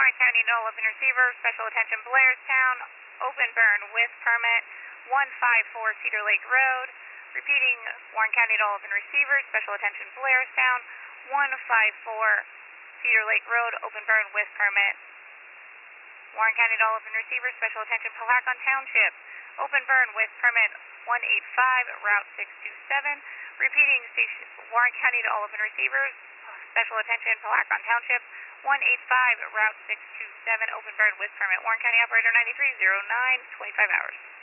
Warren County No Open Receiver, special attention Blairstown, open burn with permit, 154 Cedar Lake Road. Repeating, Warren County No Open Receiver, special attention Blairstown, 154 Cedar Lake Road, open burn with permit. Warren County No Open Receiver, special attention Palawan Township, open burn with permit 185, Route 627. Repeating, station Warren County No Open Receivers, special attention Palawan Township, 185, Route 627, open burn with permit. Warren County Operator 9309, 25 hours.